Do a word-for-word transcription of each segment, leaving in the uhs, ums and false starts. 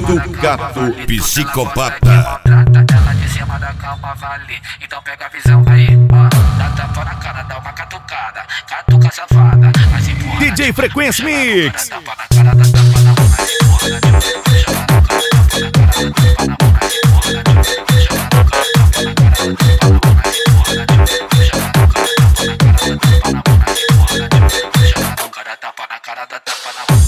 do gato psicopata. Ela de cima da cama vale, então pega a visão aí, ó. Dá tapa na cara, dá uma catucada, catuca safada, mas empurra D J Frequência Mix. tapa na cara, dá tapa na mão, mas empurra na tchuca, puxa lá no cara, tapa na cara, dá tapa na mão, mas empurra na tchuca, puxa lá no cara, tapa na cara, dá tapa na mão, mas empurra na tchuca, puxa lá no cara, tapa na cara, dá tapa na mão, mas empurra na tchuca, puxa lá no cara, tapa na cara, dá tapa na mão.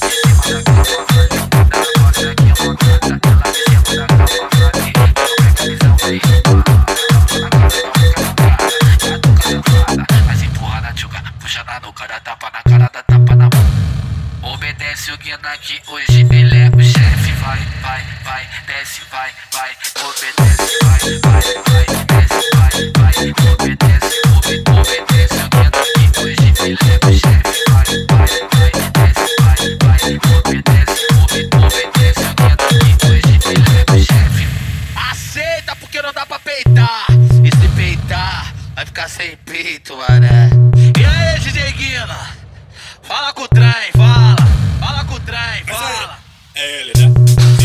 Puxa na nuca, dá tapa na cara, dá tapa na mão. Obedece o Guina que hoje ele é o chefe. Vai, vai, vai, desce, vai, vai. Obedece, vai, vai, vai, desce, vai, vai. Obedece, obedece, obedece o Guina que hoje ele é o chefe. Vai, vai, vai, desce, vai, vai. Obedece, obedece o Guina que hoje ele é o chefe. Aceita porque não dá pra peitar. E se peitar, vai ficar sem peito, mané. E aí, D J Guina? Fala com o trem, fala. Fala com o trem, fala. É ele, né?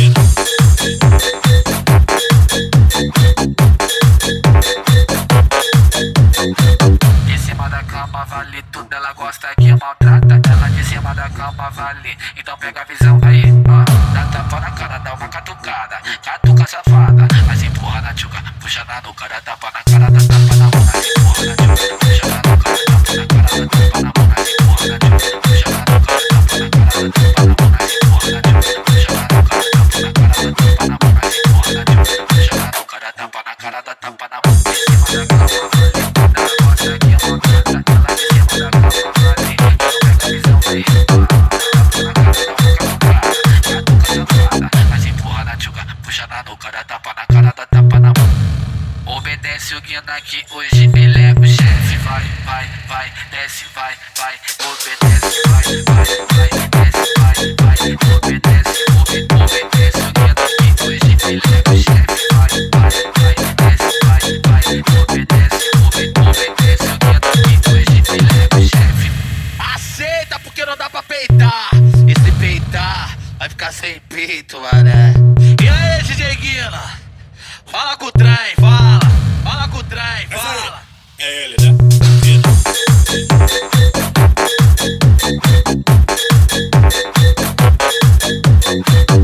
De cima da cama vale tudo, ela gosta que maltrata. Ela de cima da cama vale, então pega a visão aí, ó. Dá tapa na cara, dá uma catucada, catuca safada, mas empurra na tchuca, puxa na nuca, dá tapa na cara, dá tapa na mão, mas empurra na tchuca, puxa na nuca, dá tapa na cara, dá tapa na mão, mas empurra na tchuca, puxa na nuca, dá tapa na cara, dá tapa na mão, mas empurra na tchuca, puxa na nuca, dá tapa na cara, dá tapa na mão, mas empurra na tchuca, puxa na nuca, dá tapa na cara, dá tapa na mão. De cima da cama vale, ela gosta que maltrata. Ela de cima da cama vale, então pega a visão aí, ó. Mas empurra na tchuca, puxa na nuca, dá tapa na cara, dá tapa na mão. Obedece o Guina que hoje ele é o chefe. Vai, vai, vai, desce, vai, vai. Obedece, vai, vai, vai, desce, vai, vai. Obedece, obedece o Guina que hoje ele é o chefe. Vai, vai, vai, desce, vai, vai. Obedece, obedece o Guina que hoje ele é o chefe. Aceita porque não dá pra peitar. E se peitar, vai ficar sem peito, mané. E aí, D J Guina? Fala com o trem, fala. Fala com o trem, fala. É ele,